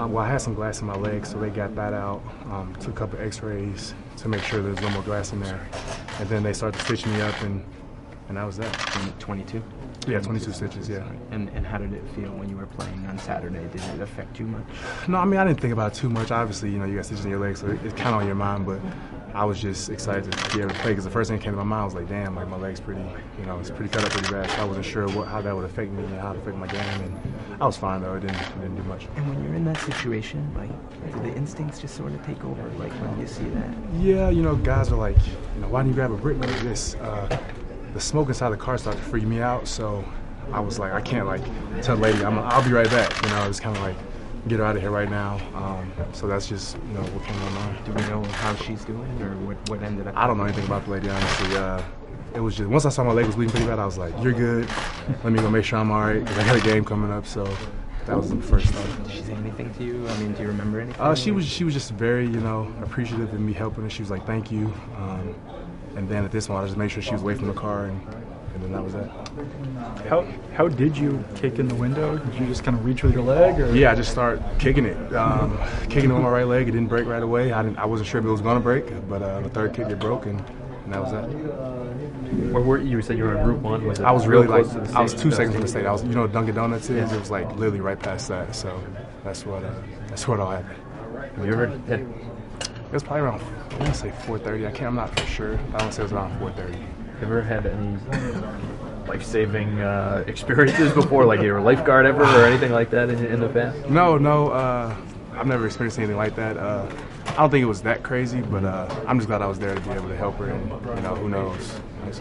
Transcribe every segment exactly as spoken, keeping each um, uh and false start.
Um, well, I had some glass in my leg, so they got that out. Um, took a couple X-rays to make sure there's no more glass in there, and then they started stitching me up, and and that was that. twenty-two? Yeah, twenty-two stitches. Yeah. And and how did it feel when you were playing on Saturday? Did it affect you much? No, I mean I didn't think about it too much. Obviously, you know, you got stitches in your leg, so it, it's kind of on your mind. But I was just excited to be able to play because the first thing that came to my mind I was like, damn, like my leg's pretty, you know, it's pretty cut up pretty bad. So I wasn't sure what how that would affect me and how it would affect my game. And I was fine though. It didn't it didn't do much. And when you're in that situation, like, do the instincts just sort of take over? Like when you see that? Yeah, you know, guys are like, you know, why didn't you grab a brick like this? Uh, the smoke inside the car started to freak me out, so I was like, I can't like tell the lady, I'm, I'll be right back. You know, it's kind of like, get her out of here right now. Um, so that's just, you know, what came on mind. Do we know how she's doing, or what, what ended up? I don't know anything about the lady, honestly. Uh, it was just, once I saw my leg was bleeding pretty bad, I was like, you're good. Let me go make sure I'm all right, because I got a game coming up, so that was the first thought. Did she say anything to you? I mean, do you remember anything? Uh, she was she was just very, you know, appreciative of me helping her. She was like, thank you. Um, and then at this one, I just made sure she was away from the car, and, and then that was that. How how did you kick in the window? Did you just kind of reach with your leg, or? Yeah, I just started kicking it, um, kicking it with my right leg. It didn't break right away. I didn't. I wasn't sure if it was gonna break, but uh, the third kick it broke, and, and that was that. Where were you? You said you were on Route One. Was it I was really like close to the I was state? two seconds from the state. I was, you know, what Dunkin' Donuts is. It was like literally right past that. So that's what uh, that's what all happened. Have you ever had? It was probably around, I want to say four thirty. I can't. I'm not for sure. I want to say it was around four thirty. Ever had any life-saving uh, experiences before, like you were a lifeguard ever or anything like that in, in the past? No, no. Uh, I've never experienced anything like that. Uh, I don't think it was that crazy, but uh, I'm just glad I was there to be able to help her, and you know, who knows.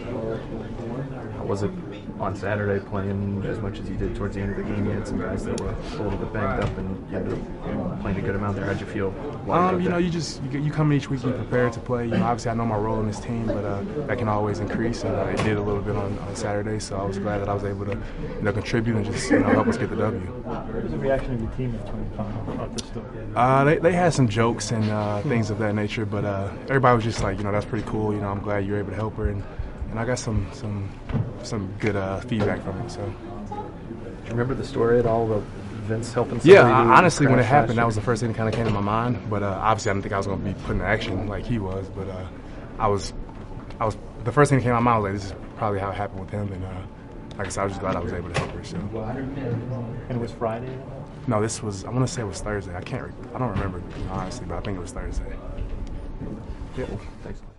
How was it on Saturday playing as much as you did towards the end of the game? You had some guys that were a little bit banged up, and you ended up playing a good amount there. How'd you feel? Um, you know, you just you, you come in each week, you prepare to play. You know, obviously I know my role in this team, but uh, that can always increase, and uh, it did a little bit on, on Saturday. So I was glad that I was able to, you know, contribute and just, you know, help us get the W. What was the reaction of your team after you found out about this story? Uh, they they had some jokes and uh, things of that nature, but uh, everybody was just like, you know, that's pretty cool. You know, I'm glad you're able to help her, and, and I got some some some good uh, feedback from it. So. Do you remember the story at all about Vince helping somebody? Yeah, I, honestly, when it crash happened, last that year? was the first thing that kind of came to my mind. But uh, obviously, I didn't think I was going to be put in action like he was. But uh, I was, I was. The first thing that came to my mind was like, this is probably how it happened with him. And uh, like I said, I was just glad I was able to help her. So. And it was Friday? No, this was. I want to say it was Thursday. I can't. I don't remember honestly, but I think it was Thursday. Yeah. Thanks.